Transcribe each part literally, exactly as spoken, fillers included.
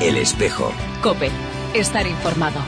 El Espejo. COPE. Estar informado.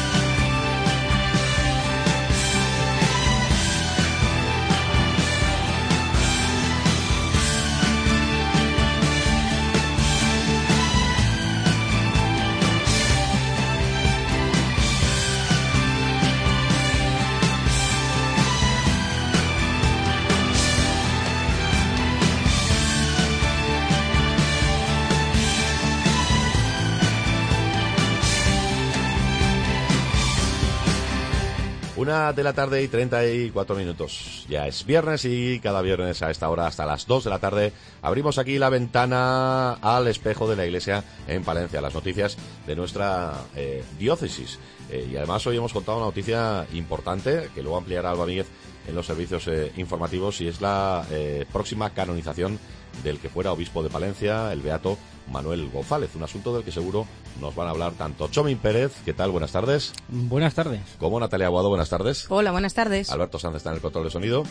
Una de la tarde y treinta y cuatro minutos. Ya es viernes y cada viernes a esta hora hasta las dos de la tarde abrimos aquí la ventana al espejo de la Iglesia en Palencia. Las noticias de nuestra eh, diócesis. Eh, y además hoy hemos contado una noticia importante que luego ampliará Alba Míguez en los servicios eh, informativos, y es la eh, próxima canonización del que fuera obispo de Palencia, el beato Manuel González, un asunto del que seguro nos van a hablar tanto Chomín Pérez, ¿qué tal? Buenas tardes. Buenas tardes. Como Natalia Aguado, buenas tardes. Hola, buenas tardes. Alberto Sanz está en el control de sonido.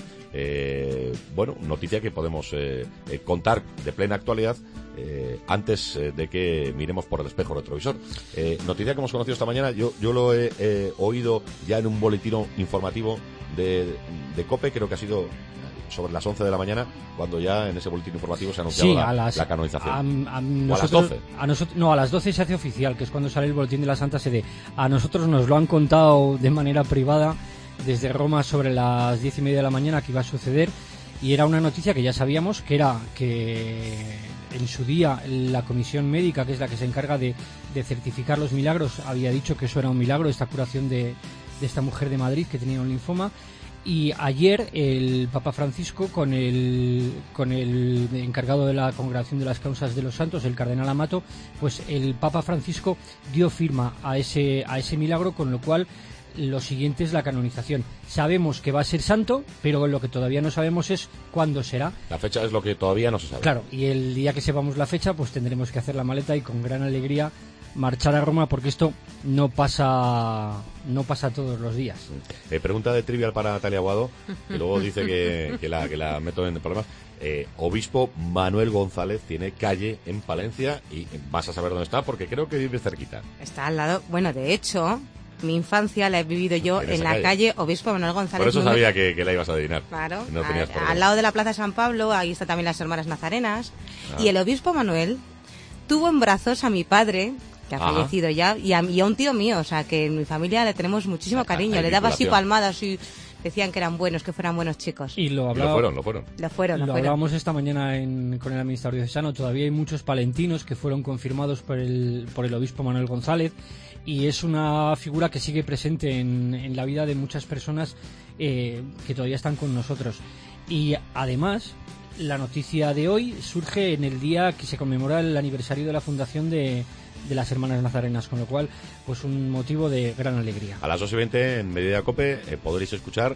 Eh, bueno, noticia que podemos eh, eh, contar de plena actualidad eh, antes eh, de que miremos por el espejo retrovisor. Eh, noticia que hemos conocido esta mañana, yo, yo lo he eh, oído ya en un boletín informativo de, de COPE, creo que ha sido sobre las once de la mañana, cuando ya en ese boletín informativo se ha anunciado sí, la, las, la canonización. A, a, nosotros, ¿O a las doce? A nosotros, no, a las doce se hace oficial, que es cuando sale el boletín de la Santa Sede. A nosotros nos lo han contado de manera privada desde Roma sobre las diez y media de la mañana que iba a suceder, y era una noticia que ya sabíamos, que era que en su día la comisión médica, que es la que se encarga de, de certificar los milagros, había dicho que eso era un milagro, esta curación de, de esta mujer de Madrid que tenía un linfoma. Y ayer el Papa Francisco, con el con el encargado de la Congregación de las Causas de los Santos, el cardenal Amato, pues el Papa Francisco dio firma a ese a ese milagro, con lo cual lo siguiente es la canonización. Sabemos que va a ser santo, pero lo que todavía no sabemos es cuándo será. La fecha es lo que todavía no se sabe. Claro, y el día que sepamos la fecha, pues tendremos que hacer la maleta y con gran alegría marchar a Roma, porque esto no pasa no pasa todos los días. Eh, pregunta de trivial para Natalia Aguado, que luego dice que, que, la, que la meto en problemas. Eh, obispo Manuel González tiene calle en Palencia y vas a saber dónde está, porque creo que vive cerquita. Está al lado, bueno, de hecho, mi infancia la he vivido yo en, en la calle? calle Obispo Manuel González. Por eso sabía que, que la ibas a adivinar. Claro, no a, al lado de la Plaza San Pablo, ahí están también las Hermanas Nazarenas. Ah. Y el Obispo Manuel tuvo en brazos a mi padre, que ha Ajá. fallecido ya, y a, y a un tío mío, o sea, que en mi familia le tenemos muchísimo cariño. Hay le daba así palmadas y decían que eran buenos, que fueran buenos chicos. Y lo, hablaba, y lo fueron, lo fueron. Lo fueron, lo, lo fueron. hablábamos esta mañana en, con el administrador diocesano. Todavía hay muchos palentinos que fueron confirmados por el, por el obispo Manuel González, y es una figura que sigue presente en, en la vida de muchas personas eh, que todavía están con nosotros. Y además, la noticia de hoy surge en el día que se conmemora el aniversario de la fundación de, de las Hermanas Nazarenas, con lo cual, pues un motivo de gran alegría. A las dos y veinte en Mediodía Cope eh, podréis escuchar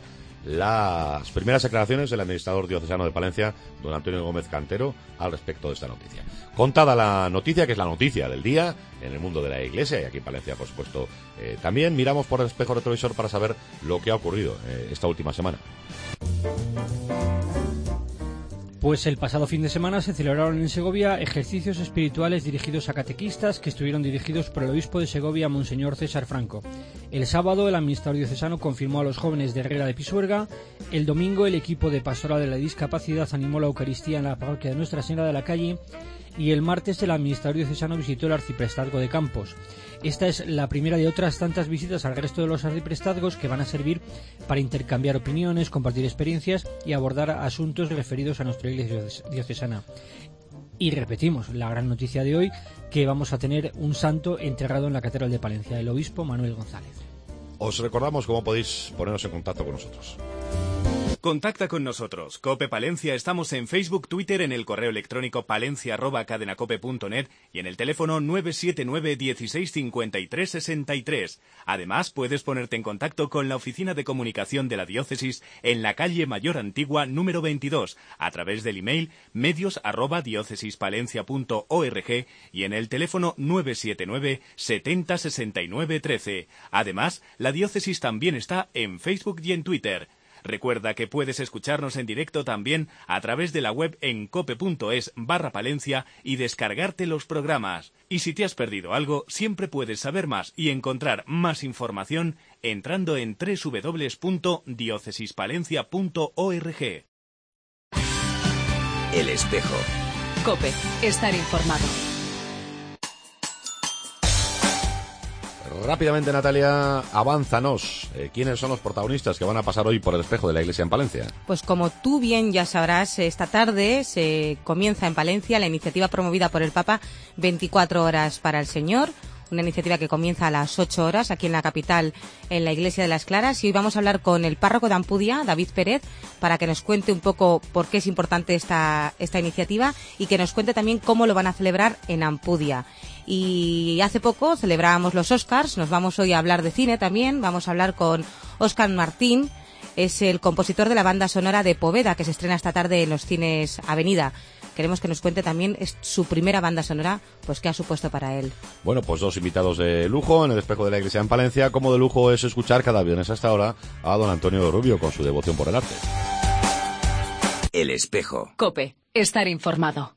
las primeras declaraciones del administrador diocesano de Palencia, don Antonio Gómez Cantero, al respecto de esta noticia. Contada la noticia, que es la noticia del día en el mundo de la Iglesia, y aquí en Palencia, por supuesto, eh, también miramos por el espejo retrovisor para saber lo que ha ocurrido eh, esta última semana. Pues el pasado fin de semana se celebraron en Segovia ejercicios espirituales dirigidos a catequistas, que estuvieron dirigidos por el obispo de Segovia, Monseñor César Franco. El sábado el administrador diocesano confirmó a los jóvenes de Herrera de Pisuerga. El domingo el equipo de Pastoral de la Discapacidad animó la Eucaristía en la parroquia de Nuestra Señora de la Calle, y el martes el administrador diocesano visitó el arciprestazgo de Campos. Esta es la primera de otras tantas visitas al resto de los arciprestazgos, que van a servir para intercambiar opiniones, compartir experiencias y abordar asuntos referidos a nuestra iglesia diocesana. Y repetimos la gran noticia de hoy, que vamos a tener un santo enterrado en la Catedral de Palencia, el obispo Manuel González. Os recordamos cómo podéis poneros en contacto con nosotros. Contacta con nosotros. Cope Palencia, estamos en Facebook, Twitter, en el correo electrónico palencia arroba cadenacope punto net y en el teléfono nueve siete nueve dieciséis cincuenta y tres sesenta y tres. Además, puedes ponerte en contacto con la Oficina de Comunicación de la Diócesis en la calle Mayor Antigua número veintidós, a través del email medios arroba diócesispalencia punto org y en el teléfono nueve siete nueve setenta sesenta y nueve trece. Además, la Diócesis también está en Facebook y en Twitter. Recuerda que puedes escucharnos en directo también a través de la web en cope.es barra Palencia y descargarte los programas. Y si te has perdido algo, siempre puedes saber más y encontrar más información entrando en doble u doble u doble u punto diócesispalencia punto org. El espejo. COPE. Estar informado. Rápidamente, Natalia, avánzanos. Eh, ¿Quiénes son los protagonistas que van a pasar hoy por el espejo de la Iglesia en Palencia? Pues como tú bien ya sabrás, esta tarde se comienza en Palencia la iniciativa promovida por el Papa veinticuatro horas para el Señor, una iniciativa que comienza a las ocho horas aquí en la capital, en la Iglesia de las Claras. Y hoy vamos a hablar con el párroco de Ampudia, David Pérez, para que nos cuente un poco por qué es importante esta, esta iniciativa y que nos cuente también cómo lo van a celebrar en Ampudia. Y hace poco celebrábamos los Oscars, nos vamos hoy a hablar de cine también, vamos a hablar con Óscar Martín, es el compositor de la banda sonora de Poveda, que se estrena esta tarde en los cines Avenida. Queremos que nos cuente también es su primera banda sonora, pues qué ha supuesto para él. Bueno, pues dos invitados de lujo en el espejo de la Iglesia en Palencia. Como de lujo es escuchar cada viernes hasta ahora a don Antonio Rubio con su devoción por el arte. El espejo. COPE. Estar informado.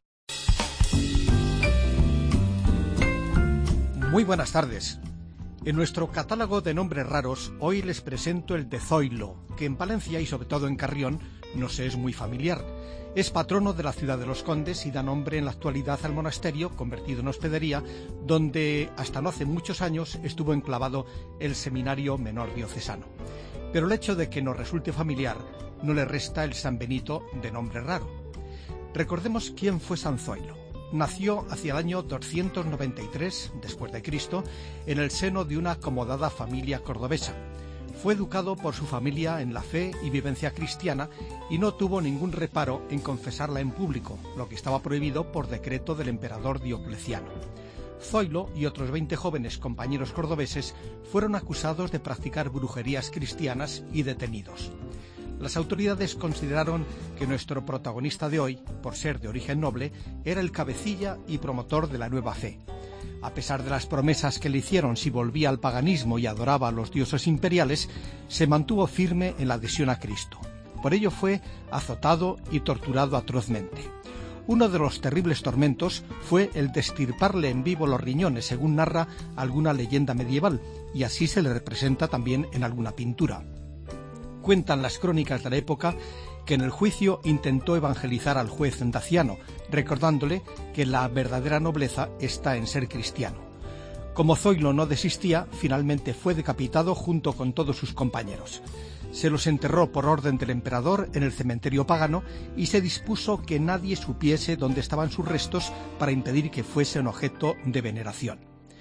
Muy buenas tardes. En nuestro catálogo de nombres raros, hoy les presento el de Zoilo, que en Palencia y sobre todo en Carrión nos es muy familiar. Es patrono de la ciudad de los Condes y da nombre en la actualidad al monasterio, convertido en hospedería, donde hasta no hace muchos años estuvo enclavado el seminario menor diocesano. Pero el hecho de que nos resulte familiar no le resta el San Benito de nombre raro. Recordemos quién fue San Zoilo. Nació hacia el año doscientos noventa y tres después de Cristo en el seno de una acomodada familia cordobesa. Fue educado por su familia en la fe y vivencia cristiana y no tuvo ningún reparo en confesarla en público, lo que estaba prohibido por decreto del emperador Diocleciano. Zoilo y otros veinte jóvenes compañeros cordobeses fueron acusados de practicar brujerías cristianas y detenidos. Las autoridades consideraron que nuestro protagonista de hoy, por ser de origen noble, era el cabecilla y promotor de la nueva fe. A pesar de las promesas que le hicieron si volvía al paganismo y adoraba a los dioses imperiales, se mantuvo firme en la adhesión a Cristo. Por ello fue azotado y torturado atrozmente. Uno de los terribles tormentos fue el de extirparle en vivo los riñones, según narra alguna leyenda medieval, y así se le representa también en alguna pintura. Cuentan las crónicas de la época que en el juicio intentó evangelizar al juez daciano, recordándole que la verdadera nobleza está en ser cristiano. Como Zoilo no desistía, finalmente fue decapitado junto con todos sus compañeros. Se los enterró por orden del emperador en el cementerio pagano y se dispuso que nadie supiese dónde estaban sus restos para impedir que fuesen objeto de veneración.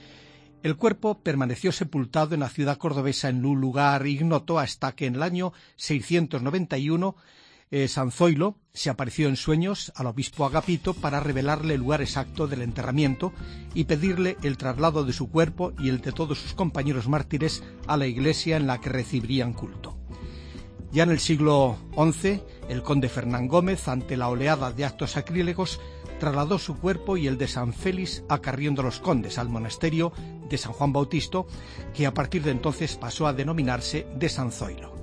El cuerpo permaneció sepultado en la ciudad cordobesa en un lugar ignoto hasta que en el año seiscientos noventa y uno eh, San Zoilo se apareció en sueños al obispo Agapito para revelarle el lugar exacto del enterramiento y pedirle el traslado de su cuerpo y el de todos sus compañeros mártires a la iglesia en la que recibirían culto. Ya en el siglo once, el conde Fernán Gómez, ante la oleada de actos sacrílegos, trasladó su cuerpo y el de San Félix a Carrión de los Condes, al monasterio de San Juan Bautista, que a partir de entonces pasó a denominarse de San Zoilo.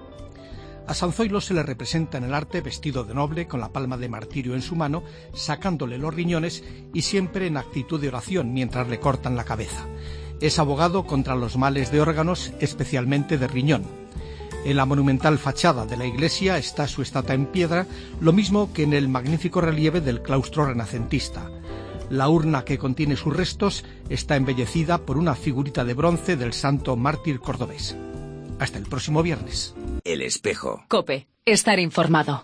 A San Zoilo se le representa en el arte vestido de noble, con la palma de martirio en su mano, sacándole los riñones y siempre en actitud de oración mientras le cortan la cabeza. Es abogado contra los males de órganos, especialmente de riñón. En la monumental fachada de la iglesia está su estatua en piedra, lo mismo que en el magnífico relieve del claustro renacentista. La urna que contiene sus restos está embellecida por una figurita de bronce del santo mártir cordobés. Hasta el próximo viernes. El espejo. COPE. Estar informado.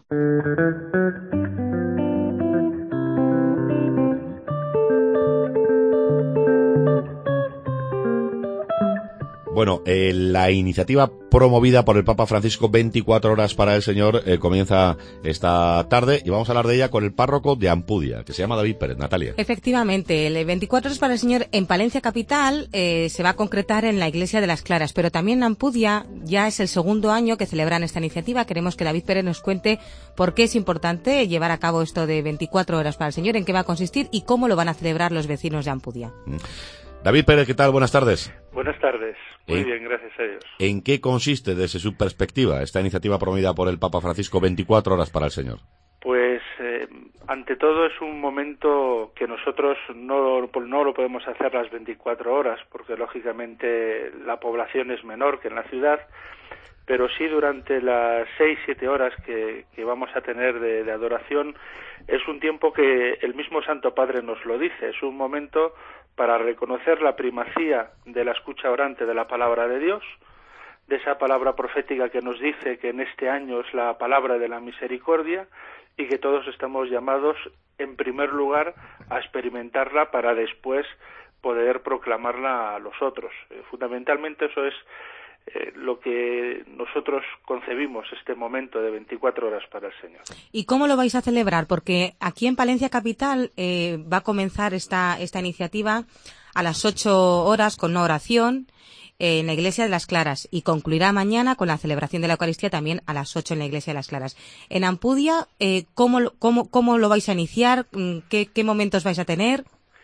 Bueno, eh, la iniciativa promovida por el Papa Francisco, veinticuatro horas para el Señor, eh, comienza esta tarde y vamos a hablar de ella con el párroco de Ampudia, que se llama David Pérez. Natalia. Efectivamente, el veinticuatro horas para el Señor en Palencia capital eh, se va a concretar en la Iglesia de las Claras, pero también en Ampudia ya es el segundo año que celebran esta iniciativa. Queremos que David Pérez nos cuente por qué es importante llevar a cabo esto de veinticuatro horas para el Señor, en qué va a consistir y cómo lo van a celebrar los vecinos de Ampudia. David Pérez, ¿qué tal? Buenas tardes. Buenas tardes. Muy en, bien, gracias a Dios. ¿En qué consiste, desde su perspectiva, esta iniciativa promovida por el Papa Francisco, veinticuatro horas para el Señor? Pues, eh, ante todo, es un momento que nosotros no, no lo podemos hacer las veinticuatro horas, porque lógicamente la población es menor que en la ciudad, pero sí durante las seis, siete horas que, que vamos a tener de, de adoración, es un tiempo que el mismo Santo Padre nos lo dice, es un momento para reconocer la primacía de la escucha orante de la palabra de Dios, de esa palabra profética que nos dice que en este año es la palabra de la misericordia y que todos estamos llamados, en primer lugar, a experimentarla para después poder proclamarla a los otros. Eh, fundamentalmente eso es eh, lo que nosotros concebimos este momento de veinticuatro horas para el Señor. ¿Y cómo lo vais a celebrar? Porque aquí en Palencia Capital eh, va a comenzar esta, esta iniciativa a las ocho horas con una oración en la Iglesia de las Claras y concluirá mañana con la celebración de la Eucaristía también a las ocho en la Iglesia de las Claras. En Ampudia, eh, ¿cómo, cómo, ¿cómo lo vais a iniciar? ¿Qué, qué momentos vais a tener?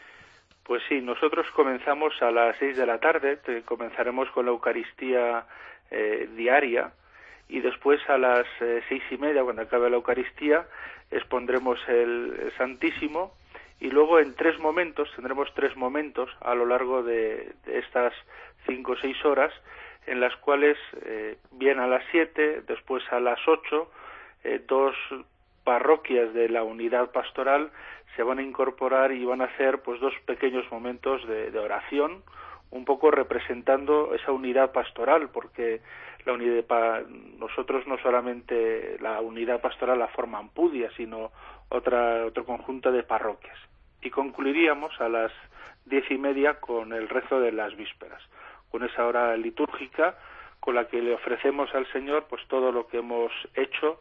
Pues sí, nosotros comenzamos a las seis de la tarde, comenzaremos con la Eucaristía eh, diaria y después a las eh, seis y media, cuando acabe la Eucaristía, expondremos el, el Santísimo y luego en tres momentos, tendremos tres momentos a lo largo de, de estas cinco o seis horas, en las cuales, eh, bien a las siete, después a las ocho, eh, dos parroquias de la unidad pastoral se van a incorporar y van a hacer pues dos pequeños momentos de, de oración, un poco representando esa unidad pastoral, porque la unidad pa, nosotros no solamente la unidad pastoral la forma Ampudia, sino otra otro conjunto de parroquias. Y concluiríamos a las diez y media con el rezo de las vísperas, con esa hora litúrgica con la que le ofrecemos al Señor pues todo lo que hemos hecho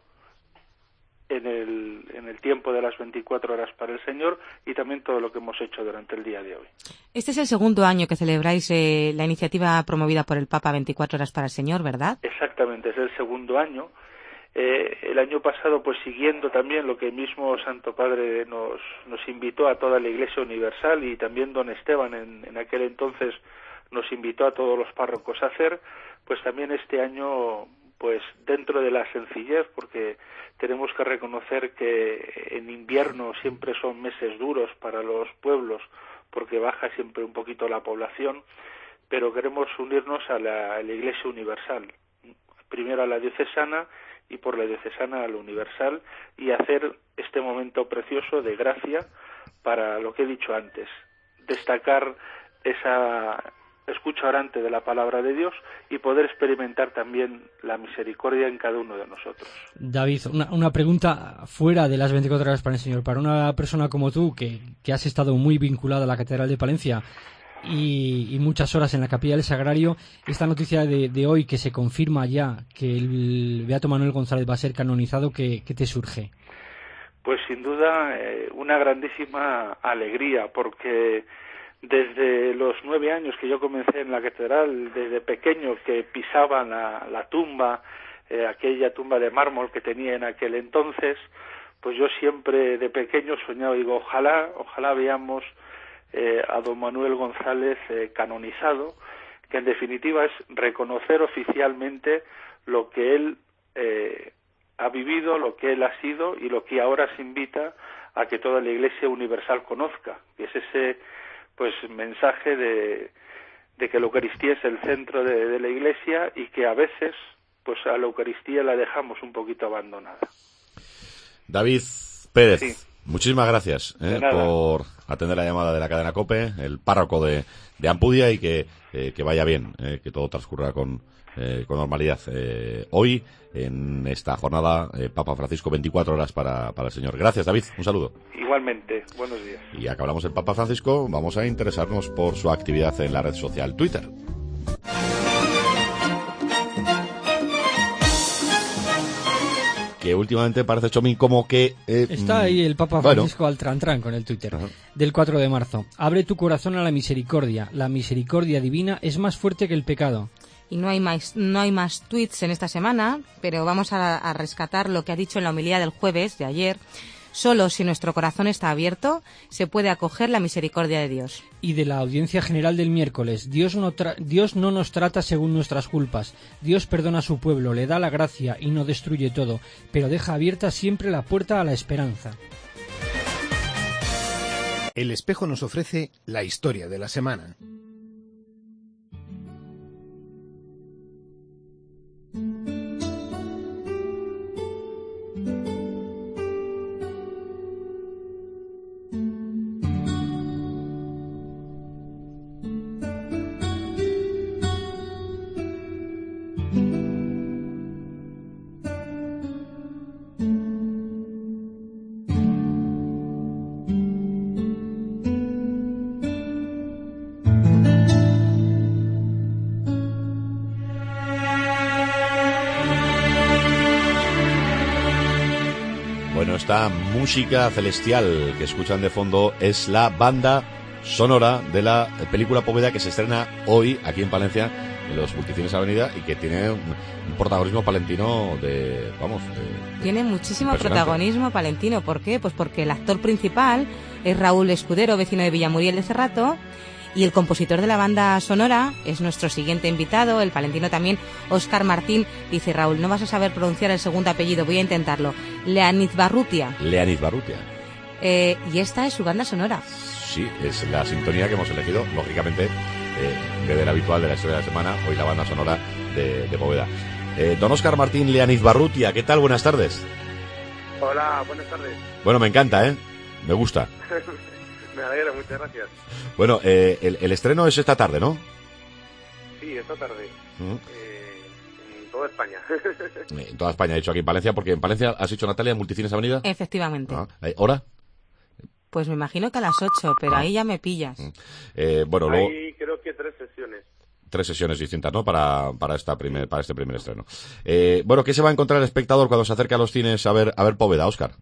en el, en el tiempo de las veinticuatro horas para el Señor y también todo lo que hemos hecho durante el día de hoy. Este es el segundo año que celebráis eh, la iniciativa promovida por el Papa veinticuatro horas para el Señor, ¿verdad? Exactamente, es el segundo año. Eh, el año pasado, pues siguiendo también lo que el mismo Santo Padre nos, nos invitó a toda la Iglesia Universal y también don Esteban en, en aquel entonces nos invitó a todos los párrocos a hacer, pues también este año, pues dentro de la sencillez, porque tenemos que reconocer que en invierno siempre son meses duros para los pueblos, porque baja siempre un poquito la población, pero queremos unirnos a la, a la Iglesia Universal, primero a la diocesana y por la diocesana a la universal, y hacer este momento precioso de gracia para lo que he dicho antes, destacar esa escucha orante de la palabra de Dios y poder experimentar también la misericordia en cada uno de nosotros. David, una, una pregunta fuera de las veinticuatro horas para el Señor. Para una persona como tú, que, que has estado muy vinculada a la Catedral de Palencia y, y muchas horas en la Capilla del Sagrario, esta noticia de, de hoy que se confirma ya que el Beato Manuel González va a ser canonizado, ¿qué, qué te surge? Pues sin duda eh, una grandísima alegría, porque desde los nueve años que yo comencé en la catedral, desde pequeño que pisaba la, la tumba, eh, aquella tumba de mármol que tenía en aquel entonces, pues yo siempre de pequeño soñaba, digo, ojalá, ojalá veamos eh, a don Manuel González eh, canonizado, que en definitiva es reconocer oficialmente lo que él eh, ha vivido, lo que él ha sido y lo que ahora se invita a que toda la Iglesia Universal conozca, que es ese pues mensaje de, de que la Eucaristía es el centro de, de la Iglesia y que a veces pues a la Eucaristía la dejamos un poquito abandonada. David Pérez, sí. Muchísimas gracias eh, por atender la llamada de la cadena COPE, el párroco de, de Ampudia, y que, eh, que vaya bien, eh, que todo transcurra con, eh, con normalidad. Eh, hoy, en esta jornada, eh, Papa Francisco, veinticuatro horas para, para el Señor. Gracias, David. Un saludo. Igualmente. Buenos días. Y ya que hablamos del Papa Francisco, vamos a interesarnos por su actividad en la red social Twitter. Que últimamente parece, Chomín, como que... Eh, Está ahí el Papa Francisco bueno. al trantrán con el Twitter. Ajá. Del cuatro de marzo. Abre tu corazón a la misericordia. La misericordia divina es más fuerte que el pecado. Y no hay más, no hay más tweets en esta semana, pero vamos a, a rescatar lo que ha dicho en la homilía del jueves de ayer Solo si nuestro corazón está abierto se puede acoger la misericordia de Dios. Y de la audiencia general del miércoles, Dios no, tra- Dios no nos trata según nuestras culpas. Dios perdona a su pueblo, le da la gracia y no destruye todo, pero deja abierta siempre la puerta a la esperanza. El espejo nos ofrece la historia de la semana. Esta música celestial que escuchan de fondo es la banda sonora de la película Poveda, que se estrena hoy aquí en Palencia en los Multicines Avenida y que tiene un, un protagonismo palentino de, vamos, de, tiene muchísimo protagonismo palentino. ¿Por qué? Pues porque el actor principal es Raúl Escudero, vecino de Villamuriel de Cerrato, y el compositor de la banda sonora es nuestro siguiente invitado, el palentino también, Óscar Martín. Dice Raúl, no vas a saber pronunciar el segundo apellido, voy a intentarlo. Leanizbarrutia. Leanizbarrutia. Eh, y esta es su banda sonora. Sí, es la sintonía que hemos elegido, lógicamente, eh, en vez de la habitual de la historia de la semana, hoy la banda sonora de, de Poveda. Eh, don Óscar Martín Leanizbarrutia, ¿qué tal? Buenas tardes. Hola, buenas tardes. Bueno, me encanta, ¿eh? Me gusta. Me alegro, muchas gracias. Bueno, eh, el, el estreno es esta tarde, ¿no? Sí, esta tarde. Uh-huh. Eh, en toda España. En toda España, he dicho aquí en Palencia, porque en Palencia has dicho, Natalia, en Multicines Avenida. Efectivamente. Ah, ¿hora? Pues me imagino que a las ocho, pero ah. ahí ya me pillas. Eh, bueno, luego... Hay creo que tres sesiones. Tres sesiones distintas, ¿no? Para, para, esta primer, para este primer estreno. Eh, bueno, ¿qué se va a encontrar el espectador cuando se acerque a los cines a ver, a ver Poveda, Óscar?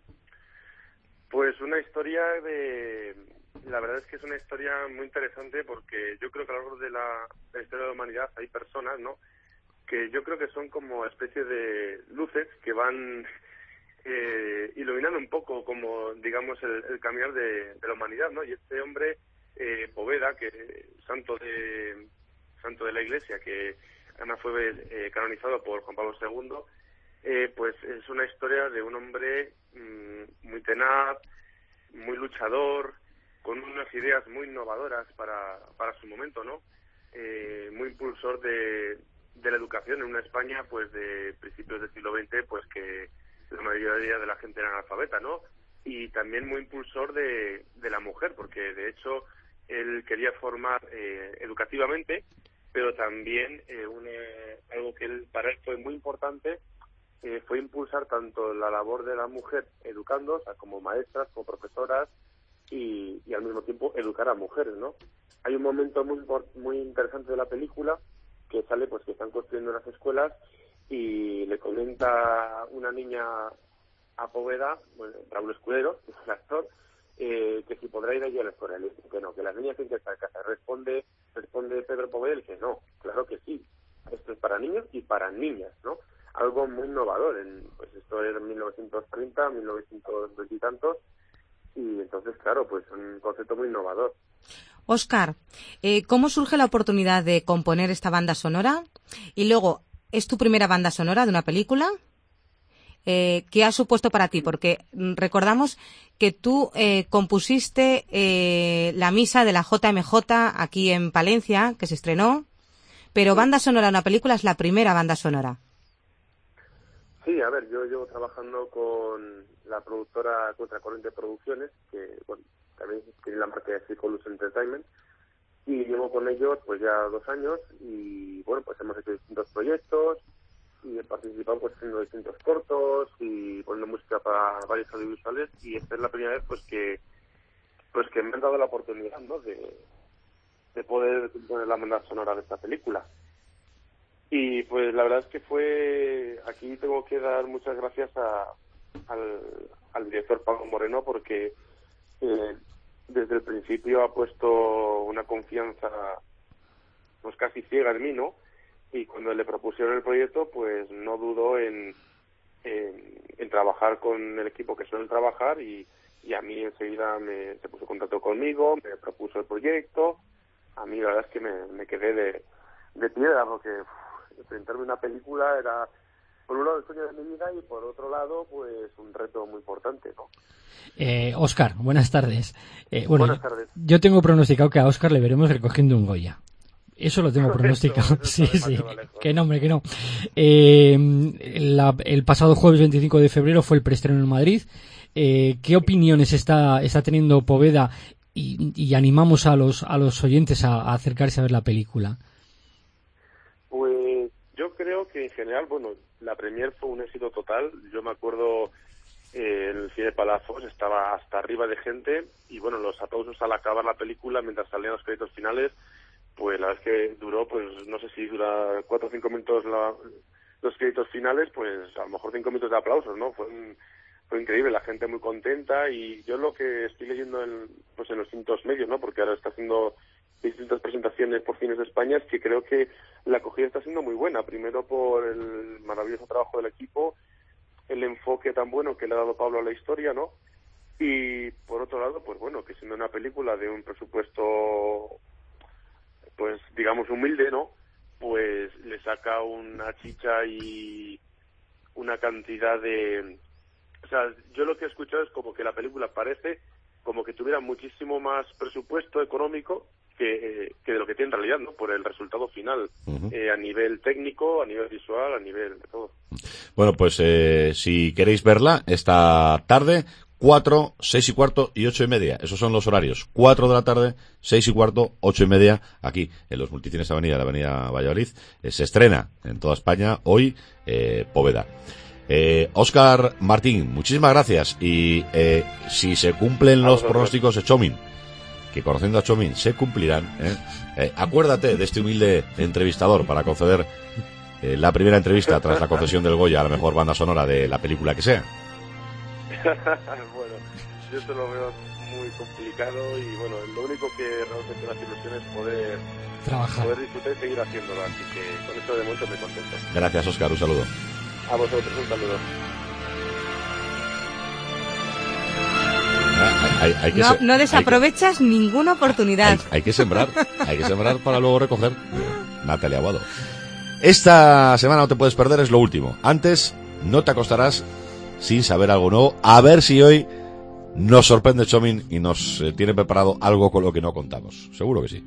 Pues una historia de... La verdad es que es una historia muy interesante porque yo creo que a lo largo de la, de la historia de la humanidad hay personas, ¿no?, que yo creo que son como especie de luces que van eh, iluminando un poco como, digamos, el, el caminar de, de la humanidad, ¿no? Y este hombre, eh, Poveda, que santo de santo de la Iglesia, que además fue eh, canonizado por Juan Pablo segundo, eh, pues es una historia de un hombre mmm, muy tenaz, muy luchador, con unas ideas muy innovadoras para, para su momento, ¿no? Eh, muy impulsor de, de la educación en una España, pues, de principios del siglo veinte, pues, que la mayoría de la gente era analfabeta, ¿no? Y también muy impulsor de, de la mujer, porque, de hecho, él quería formar eh, educativamente, pero también eh, una, algo que él, para él fue muy importante, eh, fue impulsar tanto la labor de la mujer educando, o sea, como maestras, como profesoras, y, y al mismo tiempo educar a mujeres, ¿no? Hay un momento muy muy interesante de la película que sale, pues, que están construyendo unas escuelas y le comenta una niña a Poveda, bueno, Raúl Escudero, que es el actor, eh, que si podrá ir allí a la escuela. Le dice que no, que las niñas tienen que estar en casa. Responde, responde Pedro Poveda y dice, no, claro que sí, esto es para niños y para niñas, ¿no? Algo muy innovador, en, pues esto era en mil novecientos treinta, mil novecientos veinte y tantos, y entonces, claro, pues un concepto muy innovador. Óscar, eh, ¿cómo surge la oportunidad de componer esta banda sonora? Y luego, ¿es tu primera banda sonora de una película? Eh, ¿Qué ha supuesto para ti? Porque recordamos que tú eh, compusiste eh, la misa de la J M J aquí en Palencia, que se estrenó, pero banda sonora de una película es la primera banda sonora. Sí, a ver, yo llevo trabajando con la productora Contracorriente Producciones, que bueno, también tiene la marca de Circulus Entertainment, y llevo con ellos pues ya dos años y bueno, pues hemos hecho distintos proyectos y he participado pues haciendo distintos cortos y poniendo música para varios audiovisuales, y esta es la primera vez pues que pues que me han dado la oportunidad, ¿no?, de, de poder poner la banda sonora de esta película. Y pues la verdad es que fue, aquí tengo que dar muchas gracias a, al, al director Pablo Moreno, porque eh, desde el principio ha puesto una confianza pues casi ciega en mí, ¿no? Y cuando le propusieron el proyecto, pues no dudó en, en, en trabajar con el equipo que suelen trabajar y, y a mí enseguida me, se puso en contacto conmigo, me propuso el proyecto. A mí la verdad es que me, me quedé de, de piedra porque uf, enfrentarme a una película era por un lado el sueño de mi vida y por otro lado pues un reto muy importante, ¿no? Eh, Óscar, buenas tardes. Eh, bueno, buenas tardes. Yo, yo tengo pronosticado que a Óscar le veremos recogiendo un Goya. Eso lo tengo pronosticado. Eso, eso sí, sí. Que no, hombre, que no. Eh, la, el pasado jueves veinticinco de febrero fue el preestreno en Madrid. Eh, ¿Qué opiniones está, está teniendo Poveda? Y, y animamos a los, a los oyentes a, a acercarse a ver la película. Pues yo creo que en general, bueno, la premier fue un éxito total. Yo me acuerdo eh, en el cine Palazos estaba hasta arriba de gente y bueno, los aplausos al acabar la película mientras salían los créditos finales, pues la verdad es que duró, pues no sé si dura cuatro o cinco minutos la, los créditos finales, pues a lo mejor cinco minutos de aplausos, ¿no? Fue un, fue increíble, la gente muy contenta y yo lo que estoy leyendo en, pues en los distintos medios, ¿no? Porque ahora está haciendo distintas presentaciones por cines de España, es que creo que la acogida está siendo muy buena. Primero por el maravilloso trabajo del equipo, el enfoque tan bueno que le ha dado Pablo a la historia, ¿no? Y por otro lado, pues bueno, que siendo una película de un presupuesto, pues digamos humilde, ¿no? Pues le saca una chicha y una cantidad de... O sea, yo lo que he escuchado es como que la película parece como que tuviera muchísimo más presupuesto económico que, que de lo que tiene en realidad, ¿no? Por el resultado final, uh-huh. eh, a nivel técnico, a nivel visual, a nivel de todo. Bueno, pues eh, si queréis verla esta tarde, cuatro, seis y cuarto y ocho y media. Esos son los horarios. Cuatro de la tarde, seis y cuarto, ocho y media, aquí en los Multicines Avenida, la Avenida Valladolid. Eh, se estrena en toda España hoy eh, Poveda. Eh, Óscar Martín, muchísimas gracias. Y eh, si se cumplen los pronósticos de Chomin, que conociendo a Chomin se cumplirán, ¿eh? Eh, acuérdate de este humilde entrevistador para conceder eh, la primera entrevista tras la concesión del Goya a la mejor banda sonora de la película que sea. Bueno, yo esto lo veo muy complicado y bueno, lo único que realmente me hace ilusión es poder trabajar, poder disfrutar y seguir haciéndolo, así que con eso de momento me contento. Gracias, Óscar, un saludo. A vosotros, un saludo. Hay, hay que no, se, no desaprovechas que, ninguna oportunidad. Hay, hay que sembrar, hay que sembrar para luego recoger. Natalia Aguado. Esta semana no te puedes perder, es lo último. Antes, no te acostarás sin saber algo nuevo. A ver si hoy nos sorprende Chomin y nos eh, tiene preparado algo con lo que no contamos. Seguro que sí.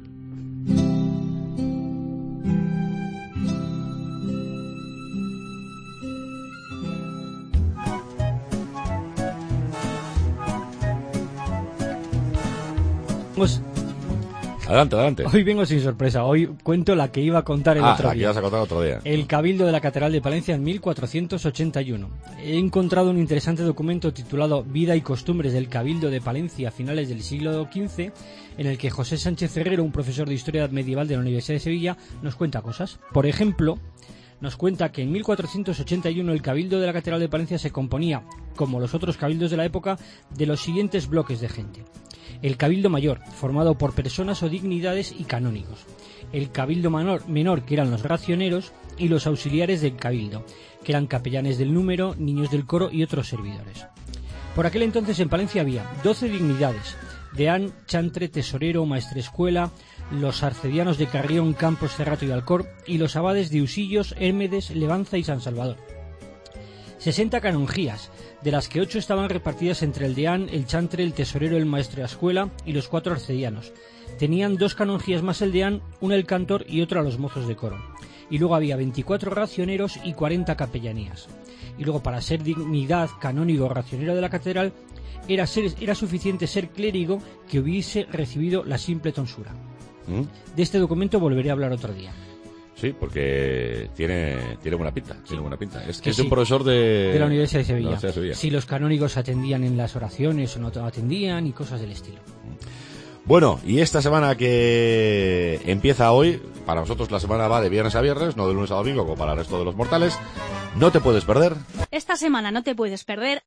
Pues, adelante, adelante. Hoy vengo sin sorpresa. Hoy cuento la que iba a contar el ah, otro la que día. ibas a contar otro día. El Cabildo de la Catedral de Palencia en mil cuatrocientos ochenta y uno. He encontrado un interesante documento titulado Vida y costumbres del Cabildo de Palencia a finales del siglo quince, en el que José Sánchez Herrero, un profesor de Historia Medieval de la Universidad de Sevilla, nos cuenta cosas. Por ejemplo, nos cuenta que en mil cuatrocientos ochenta y uno el Cabildo de la Catedral de Palencia se componía, como los otros cabildos de la época, de los siguientes bloques de gente. El Cabildo Mayor, formado por personas o dignidades y canónigos. El Cabildo menor, menor, que eran los racioneros, y los auxiliares del Cabildo, que eran capellanes del número, niños del coro y otros servidores. Por aquel entonces en Palencia había doce dignidades: deán, chantre, tesorero, maestrescuela, los arcedianos de Carrión, Campos, Cerrato y Alcor, y los abades de Usillos, Hérmedes, Levanza y San Salvador. sesenta canonjías, de las que ocho estaban repartidas entre el deán, el chantre, el tesorero, el maestro de la escuela y los cuatro arcedianos. Tenían dos canonjías más el deán, una el cantor y otra los mozos de coro. Y luego había veinticuatro racioneros y cuarenta capellanías. Y luego, para ser dignidad, canónigo o racionero de la catedral, era, ser, era suficiente ser clérigo que hubiese recibido la simple tonsura. ¿Mm? De este documento volveré a hablar otro día. Sí, porque tiene tiene buena pinta, tiene buena pinta. Es que es sí, un profesor de, de la Universidad de Sevilla. de la Universidad de Sevilla. Si los canónigos atendían en las oraciones o no atendían y cosas del estilo. Bueno, y esta semana que empieza hoy, para nosotros la semana va de viernes a viernes, no de lunes a domingo como para el resto de los mortales. No te puedes perder. Esta semana no te puedes perder.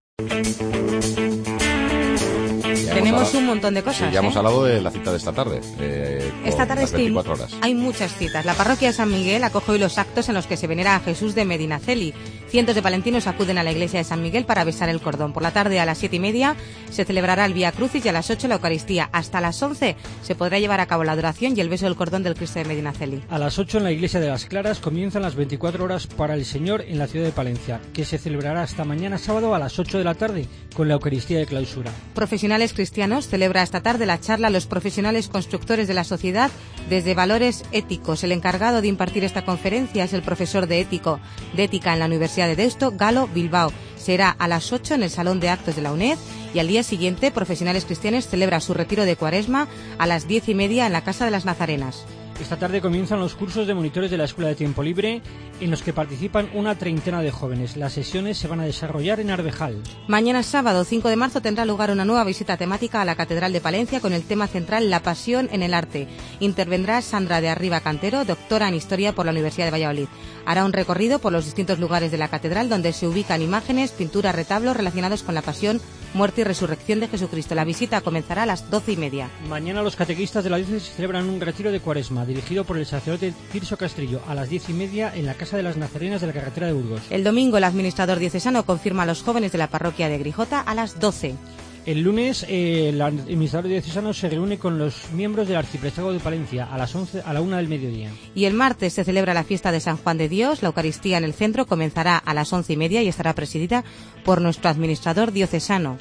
Tenemos hablado, un montón de cosas. Sí, ya ¿eh? hemos hablado de la cita de esta tarde. Eh, esta tarde es que horas. hay muchas citas. La parroquia de San Miguel acoge hoy los actos en los que se venera a Jesús de Medinaceli. Cientos de palentinos acuden a la iglesia de San Miguel para besar el cordón. Por la tarde a las siete y media se celebrará el Vía Crucis y a las ocho la Eucaristía. Hasta las once se podrá llevar a cabo la adoración y el beso del cordón del Cristo de Medinaceli. A las ocho en la iglesia de las Claras comienzan las veinticuatro horas para el Señor en la ciudad de Palencia, que se celebrará hasta mañana sábado a las ocho de la tarde con la Eucaristía de clausura. Profesionales Cristianos celebra esta tarde la charla Los profesionales constructores de la sociedad desde valores éticos. El encargado de impartir esta conferencia es el profesor de, ético, de ética en la Universidad de Deusto, Galo Bilbao. Será a las ocho en el Salón de Actos de la UNED y al día siguiente Profesionales Cristianos celebra su retiro de Cuaresma a las diez y media en la Casa de las Nazarenas. Esta tarde comienzan los cursos de monitores de la Escuela de Tiempo Libre, en los que participan una treintena de jóvenes. Las sesiones se van a desarrollar en Arvejal. Mañana sábado, cinco de marzo, tendrá lugar una nueva visita temática a la Catedral de Palencia con el tema central La Pasión en el Arte. Intervendrá Sandra de Arriba Cantero, doctora en Historia por la Universidad de Valladolid. Hará un recorrido por los distintos lugares de la catedral donde se ubican imágenes, pinturas, retablos relacionados con la pasión, muerte y resurrección de Jesucristo. La visita comenzará a las doce y media. Mañana los catequistas de la diócesis celebran un retiro de Cuaresma dirigido por el sacerdote Tirso Castrillo a las diez y media en la Casa de las Nazarenas de la carretera de Burgos. El domingo el administrador diocesano confirma a los jóvenes de la parroquia de Grijota a las doce. El lunes eh, el administrador diocesano se reúne con los miembros del arciprestazgo de Palencia a las once, a la una del mediodía. Y el martes se celebra la fiesta de San Juan de Dios. La Eucaristía en el centro comenzará a las once y media y estará presidida por nuestro administrador diocesano.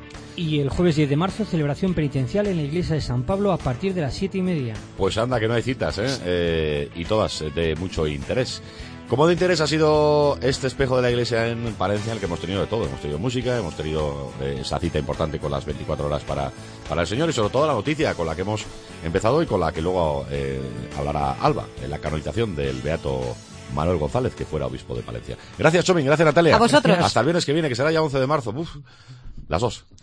Y el jueves diez de marzo, celebración penitencial en la iglesia de San Pablo a partir de las siete y media. Pues anda, que no hay citas, ¿eh? Eh, y todas de mucho interés. Como de interés ha sido este espejo de la iglesia en Palencia, el que hemos tenido de todo. Hemos tenido música, hemos tenido eh, esa cita importante con las veinticuatro horas para, para el Señor y sobre todo la noticia con la que hemos empezado y con la que luego eh, hablará Alba, en la canonización del beato Manuel González, que fuera obispo de Palencia. Gracias, Chomín, gracias, Natalia. A vosotros. Hasta el viernes que viene, que será ya once de marzo. Uf, las dos.